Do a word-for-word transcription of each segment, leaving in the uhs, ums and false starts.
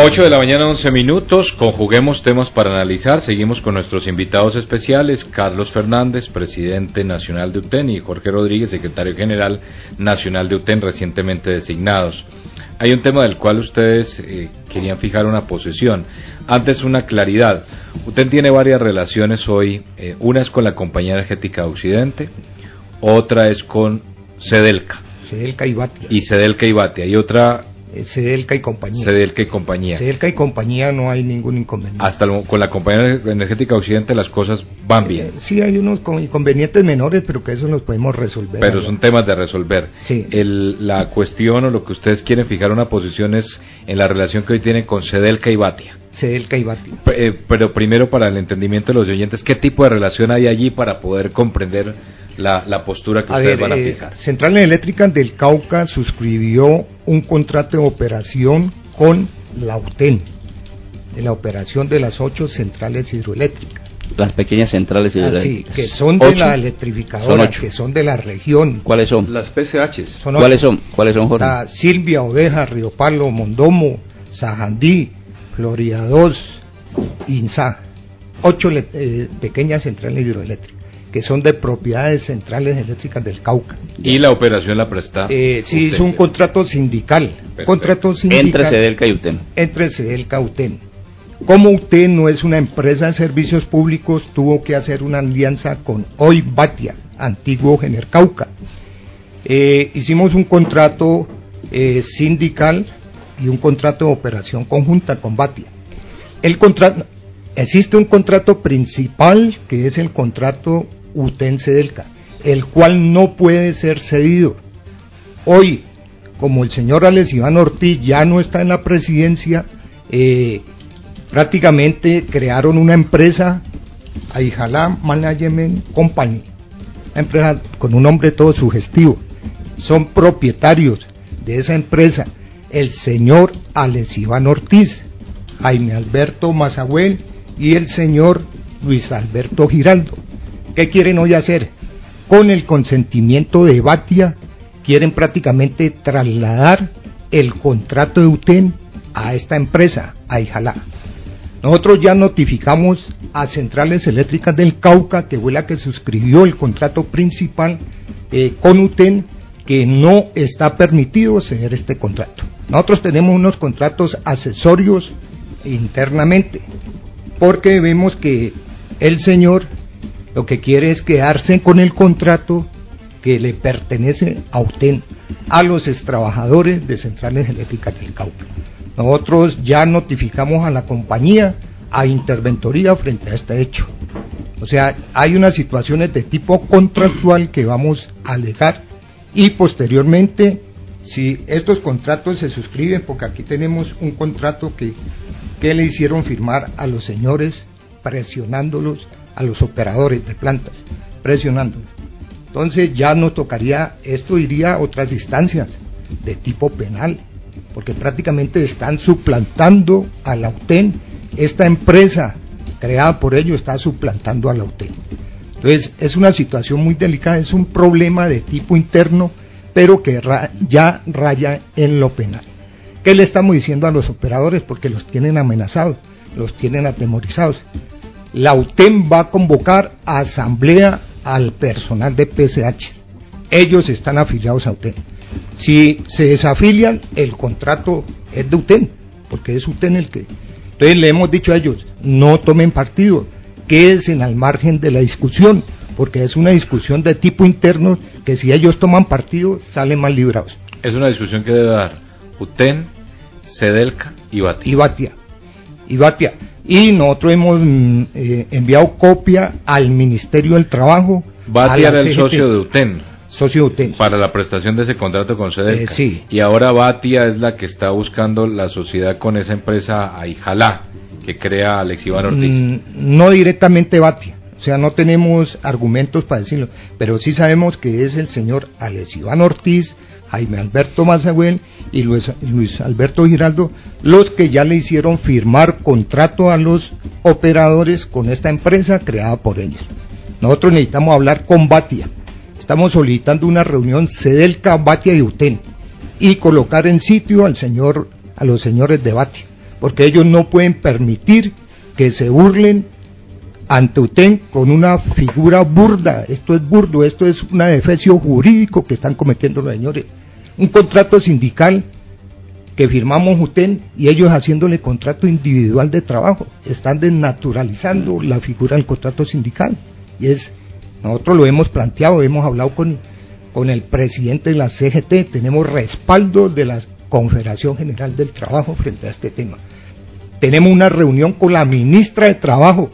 ocho de la mañana, once minutos, conjuguemos temas para analizar, seguimos con nuestros invitados especiales, Carlos Fernández, presidente nacional de UTEN, y Jorge Rodríguez, secretario general nacional de UTEN, recientemente designados. Hay un tema del cual ustedes eh, querían fijar una posición. Antes, una claridad. UTEN tiene varias relaciones hoy, eh, una es con la Compañía Energética de Occidente, otra es con Cedelca. Cedelca y Batia. Y Cedelca y Batia, y otra... Cedelca y compañía. Cedelca y compañía. Cedelca y compañía no hay ningún inconveniente. Hasta lo, con la Compañía Energética Occidente las cosas van bien. Eh, sí, hay unos inconvenientes menores, pero que eso los podemos resolver. Pero son temas de resolver. Sí. El, la cuestión o lo que ustedes quieren fijar una posición es en la relación que hoy tienen con Cedelca y Batia. Cedelca y Batia. P eh, pero primero, para el entendimiento de los oyentes, ¿qué tipo de relación hay allí para poder comprender la, la postura que a ustedes ver, van a eh, fijar? Centrales Eléctricas del Cauca suscribió un contrato de operación con la UTEN, de la operación de las ocho centrales hidroeléctricas. Las pequeñas centrales hidroeléctricas. Ah, sí, que son de ¿Ocho? la electrificadora, que son de la región. ¿Cuáles son? Las P C Hs. Son ¿Cuáles son? ¿Cuáles son, Jorge? La Silvia, Oveja, Río Palo, Mondomo, Sajandí, Florida dos, INSA. Ocho eh, pequeñas centrales hidroeléctricas, que son de propiedades centrales eléctricas del Cauca. Y la operación la presta. Eh, sí, es un contrato sindical. Perfecto. Contrato sindical. Entre Cedelca y UTEN. Entre Cedelca y UTEN. Como UTEN no es una empresa de servicios públicos, tuvo que hacer una alianza con Hoy Batia, antiguo Gener Cauca. Eh, hicimos un contrato eh, sindical y un contrato de operación conjunta con Batia. El contrato, existe un contrato principal que es el contrato UTEN-Cedelca, el cual no puede ser cedido. Hoy, como el señor Alex Iván Ortiz ya no está en la presidencia, eh, prácticamente crearon una empresa, Aijalá Management Company, una empresa con un nombre todo sugestivo. Son propietarios de esa empresa el señor Alex Iván Ortiz, Jaime Alberto Mazagüel y el señor Luis Alberto Giraldo. ¿Qué quieren hoy hacer? Con el consentimiento de Batia, quieren prácticamente trasladar el contrato de UTEN a esta empresa, a Aijalá. Nosotros ya notificamos a Centrales Eléctricas del Cauca, que fue la que suscribió el contrato principal eh, con UTEN, que no está permitido ceder este contrato. Nosotros tenemos unos contratos accesorios internamente, porque vemos que el señor lo que quiere es quedarse con el contrato que le pertenece a UTEN, a los extrabajadores de Centrales Eléctricas del Cauca. Nosotros ya notificamos a la compañía a interventoría frente a este hecho. O sea, hay unas situaciones de tipo contractual que vamos a alegar, y posteriormente, si estos contratos se suscriben, porque aquí tenemos un contrato que, que le hicieron firmar a los señores, presionándolos, a los operadores de plantas, presionándolos. Entonces ya nos tocaría, esto iría a otras instancias de tipo penal, porque prácticamente están suplantando a la UTEN. Esta empresa creada por ellos está suplantando a la UTEN. Entonces es una situación muy delicada, es un problema de tipo interno, pero que ra- ya raya en lo penal. ¿Qué le estamos diciendo a los operadores? Porque los tienen amenazados, los tienen atemorizados. La UTEN va a convocar a asamblea al personal de P C H. Ellos están afiliados a UTEN. Si se desafilian, el contrato es de UTEN, porque es UTEN el que... Entonces le hemos dicho a ellos, no tomen partido, quédense al margen de la discusión, porque es una discusión de tipo interno que si ellos toman partido, salen mal librados. Es una discusión que debe dar UTEN, Cedelca y Batia. Y Batia. Y Batia. Y nosotros hemos eh, enviado copia al Ministerio del Trabajo. Batia era el socio de UTEN. Socio de UTEN. Para la prestación de ese contrato con Cedelca. Eh, sí. Y ahora Batia es la que está buscando la sociedad con esa empresa Aijalá, que crea Alex Iván Ortiz. Mm, no directamente Batia, o sea, no tenemos argumentos para decirlo, pero sí sabemos que es el señor Alex Iván Ortiz, Jaime Alberto Mazagüel y Luis, Luis Alberto Giraldo, los que ya le hicieron firmar contrato a los operadores con esta empresa creada por ellos. Nosotros necesitamos hablar con Batia, estamos solicitando una reunión Cedelca, Batia y UTEN, y colocar en sitio al señor, a los señores de Batia, porque ellos no pueden permitir que se burlen ante U T E N con una figura burda. Esto es burdo, esto es un defecio jurídico que están cometiendo los señores. Un contrato sindical que firmamos U T E N y ellos haciéndole contrato individual de trabajo, están desnaturalizando la figura del contrato sindical. Y es, nosotros lo hemos planteado, hemos hablado con, con el presidente de la C G T, tenemos respaldo de la Confederación General del Trabajo frente a este tema. Tenemos una reunión con la ministra de Trabajo,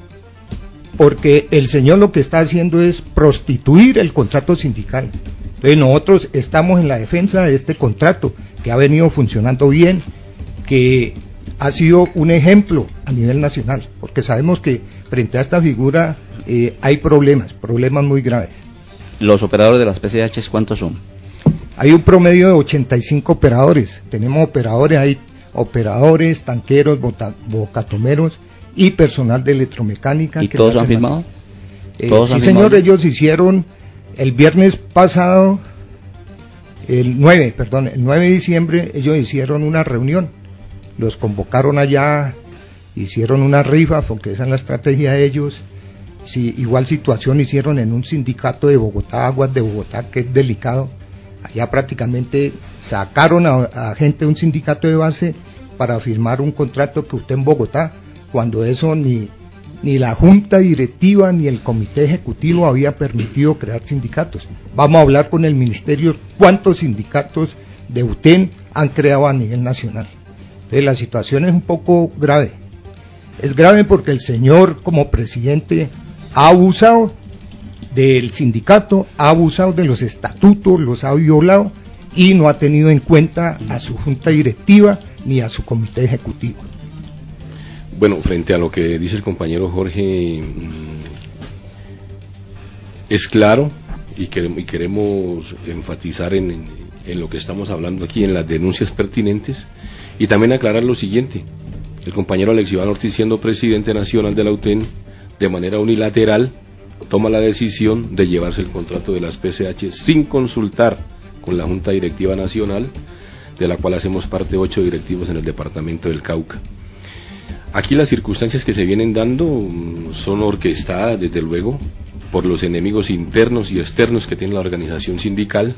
porque el señor lo que está haciendo es prostituir el contrato sindical. Entonces nosotros estamos en la defensa de este contrato, que ha venido funcionando bien, que ha sido un ejemplo a nivel nacional, porque sabemos que frente a esta figura eh, hay problemas, problemas muy graves. ¿Los operadores de las P C H cuántos son? Hay un promedio de ochenta y cinco operadores, tenemos operadores, hay operadores, tanqueros, bota, bocatomeros y personal de electromecánica. ¿Y que todos han firmado? Eh, ¿Todos sí, han señor, firmado? Ellos hicieron el viernes pasado, el nueve, perdón, el nueve de diciembre, ellos hicieron una reunión, los convocaron allá, hicieron una rifa, porque esa es la estrategia de ellos. Sí, igual situación hicieron en un sindicato de Bogotá, Aguas de Bogotá, que es delicado. Allá prácticamente sacaron a, a gente de un sindicato de base para firmar un contrato que usted en Bogotá, cuando eso ni, ni la junta directiva ni el comité ejecutivo había permitido crear sindicatos. Vamos a hablar con el ministerio cuántos sindicatos de U T E N han creado a nivel nacional. Entonces la situación es un poco grave. Es grave porque el señor como presidente ha abusado del sindicato, ha abusado de los estatutos, los ha violado y no ha tenido en cuenta a su junta directiva ni a su comité ejecutivo. Bueno, frente a lo que dice el compañero Jorge, es claro y queremos, y queremos enfatizar en, en, en lo que estamos hablando aquí, en las denuncias pertinentes, y también aclarar lo siguiente: el compañero Alex Iván Ortiz, siendo presidente nacional de la U T E N, de manera unilateral toma la decisión de llevarse el contrato de las P C H sin consultar con la Junta Directiva Nacional, de la cual hacemos parte ocho directivos en el departamento del Cauca. Aquí las circunstancias que se vienen dando son orquestadas, desde luego, por los enemigos internos y externos que tiene la organización sindical,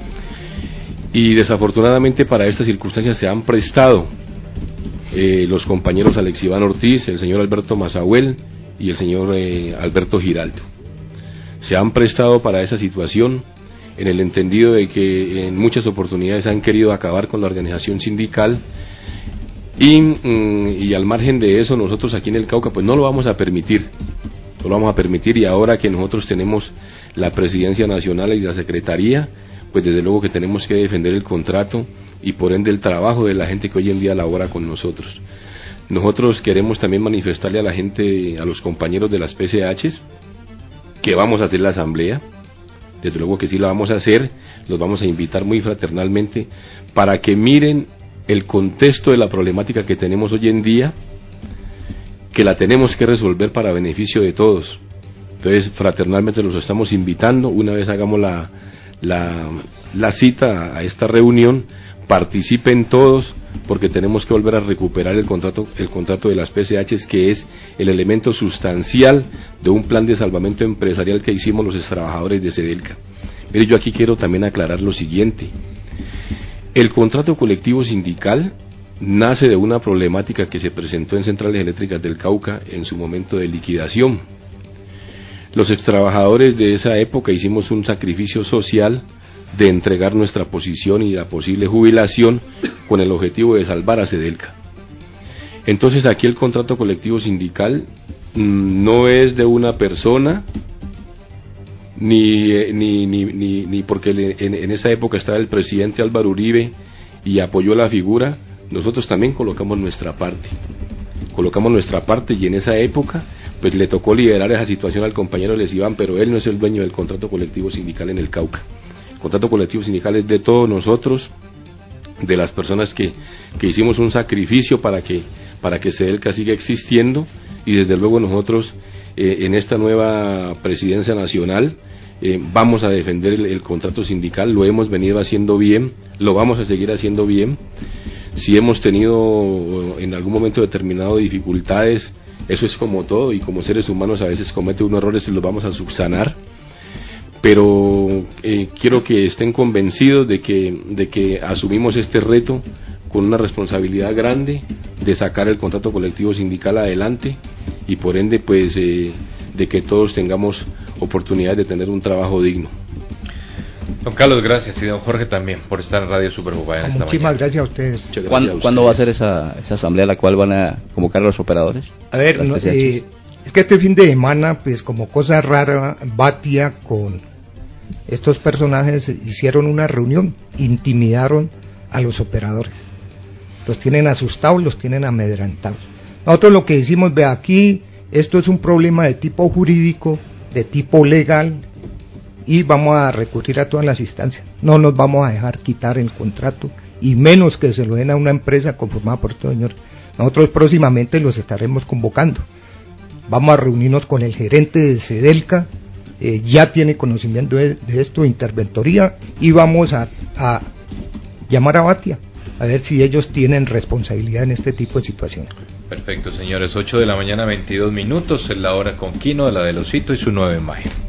y desafortunadamente para estas circunstancias se han prestado eh, los compañeros Alex Iván Ortiz, el señor Alberto Mazahuel y el señor eh, Alberto Giraldo. Se han prestado para esa situación, en el entendido de que en muchas oportunidades han querido acabar con la organización sindical, y, y al margen de eso nosotros aquí en el Cauca pues no lo vamos a permitir, no lo vamos a permitir, y ahora que nosotros tenemos la presidencia nacional y la secretaría, pues desde luego que tenemos que defender el contrato y por ende el trabajo de la gente que hoy en día labora con nosotros. Nosotros queremos también manifestarle a la gente, a los compañeros de las P C Hs, que vamos a hacer la asamblea, desde luego que sí la vamos a hacer, los vamos a invitar muy fraternalmente para que miren el contexto de la problemática que tenemos hoy en día, que la tenemos que resolver para beneficio de todos. Entonces fraternalmente los estamos invitando, una vez hagamos la, la, la cita a esta reunión, participen todos, porque tenemos que volver a recuperar el contrato, el contrato de las P C Hs, que es el elemento sustancial de un plan de salvamento empresarial que hicimos los trabajadores de Sedelca. Pero yo aquí quiero también aclarar lo siguiente: el contrato colectivo sindical nace de una problemática que se presentó en Centrales Eléctricas del Cauca en su momento de liquidación. Los extrabajadores de esa época hicimos un sacrificio social de entregar nuestra posición y la posible jubilación con el objetivo de salvar a Sedelca. Entonces aquí el contrato colectivo sindical mmm, no es de una persona, ni, ni, ni, ni, ni porque le, en, en esa época estaba el presidente Álvaro Uribe y apoyó la figura. Nosotros también colocamos nuestra parte, colocamos nuestra parte y en esa época pues le tocó liderar esa situación al compañero Les Iván, pero él no es el dueño del contrato colectivo sindical en el Cauca. El contrato colectivo sindical es de todos nosotros, de las personas que, que hicimos un sacrificio para que, para que Sedelca siga existiendo, y desde luego nosotros eh, en esta nueva presidencia nacional eh, vamos a defender el, el contrato sindical, lo hemos venido haciendo bien, lo vamos a seguir haciendo bien. Si hemos tenido en algún momento determinado dificultades, eso es como todo, y como seres humanos a veces comete unos errores y los vamos a subsanar, pero eh, quiero que estén convencidos de que, de que asumimos este reto con una responsabilidad grande de sacar el contrato colectivo sindical adelante, y por ende pues eh, de que todos tengamos oportunidad de tener un trabajo digno. Don Carlos, gracias, y don Jorge también, por estar en Radio Superboyán esta mañana. Muchísimas gracias a ustedes. Gracias ¿Cuándo, a ¿Cuándo va a ser esa, esa asamblea a la cual van a convocar a los operadores? A ver, no, eh, es que este fin de semana, pues como cosa rara, Batia con estos personajes hicieron una reunión, intimidaron a los operadores. Los tienen asustados, los tienen amedrentados. Nosotros lo que decimos, ve aquí, esto es un problema de tipo jurídico, de tipo legal, y vamos a recurrir a todas las instancias. No nos vamos a dejar quitar el contrato, y menos que se lo den a una empresa conformada por estos señores. Nosotros próximamente los estaremos convocando. Vamos a reunirnos con el gerente de Sedelca, eh, ya tiene conocimiento de, de esto, interventoría, y vamos a, a llamar a Batia a ver si ellos tienen responsabilidad en este tipo de situaciones. Perfecto, señores, ocho de la mañana, veintidós minutos, es la hora con Quino de la del Osito y su nueve en Mayo.